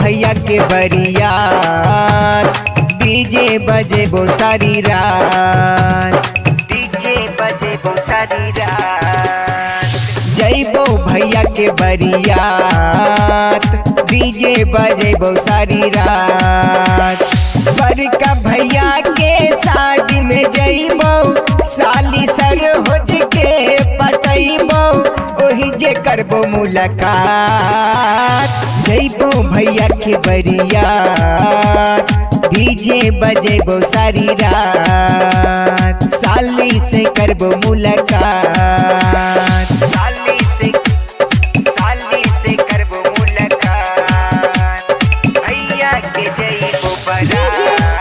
भैया के बरियात, डीजे बजेबो सारी रात, डीजे बजेबो सारी रात। जइबो भैया के बरियात, डीजे बजेबो सारी रात। बड़का भैया के शादी में जइबो, साली सरोज के पटइबो, ओही जे करबो मुलाकात। जइबो भैया के बरियात, डीजे बजेबो सारी रात, साली से करबो मुलाकात, साली से करबो मुलाकात। भैया के जइबो बारात,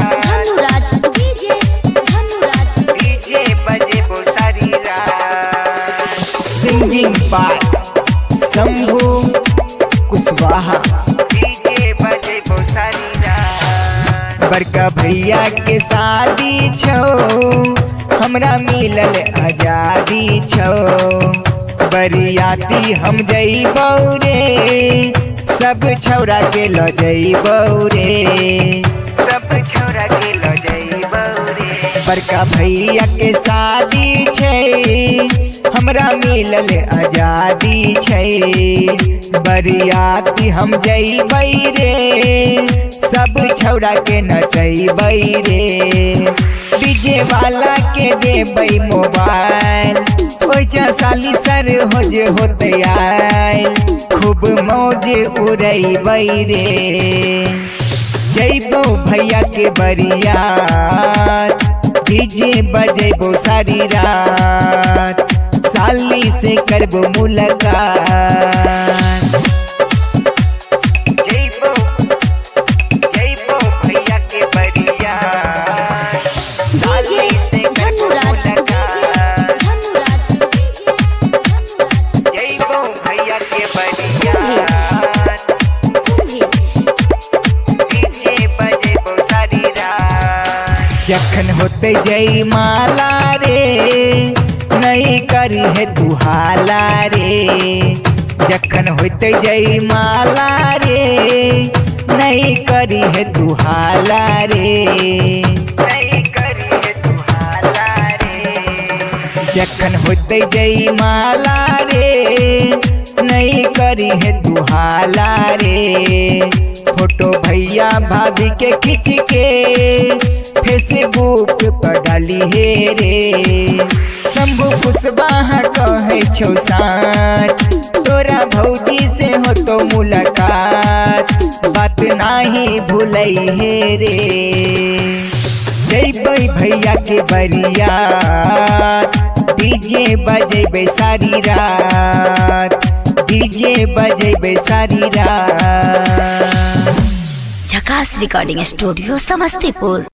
डीजे बजेबो सारी रात। Singing by Shambhu Kushwaha, DJ बजेबो सारी रात। बड़का भैया के शादी छो, हमरा मिलल आजादी छो। बरियाती हम जइबो रे, सब छौरा के ल जइबो रे, सब छौरा के ल जइबो रे। बड़का भैया के शादी छै, हमरा मिलल आजादी छै। बरियाती हम जइबै रे, सब छौरा के नचैबै रे। डीजे वाला के देबै मोबाइल, ओइजा साली सरोज होते आइल, खूब मौज उड़ैबै रे। जइबो भैया के बरियात, डीजे बजेबो सारी रात, साली से करबो मुलाकात। जइबो भैया के बरियात, साली से करबो मुलाकात। जइबो भैया के बरियात, डीजे बजेबो सारी रात। जखन होते जयमाला रे, नहीं करी है तू हाला रे। जखन होते जयमाला रे, नहीं करी है तू हाला रे, नहीं करी है तू हाला रे। जखन होते जयमाला रे, नहीं करी है तू हाला रे। फोटो भैया भाभी के खींच के फेसबुक पर डाली हे रे। शंभू कुशवाहा कहे छौ साँच, तोरा भौजी से हो तो मुलाकात, बात नाही भूलै हे रे। जइबै भैया के बरियात, डीजे बजेबै सारी रात, डीजे बजेबै सारी रात। झकास रिकॉर्डिंग स्टूडियो समस्तीपुर।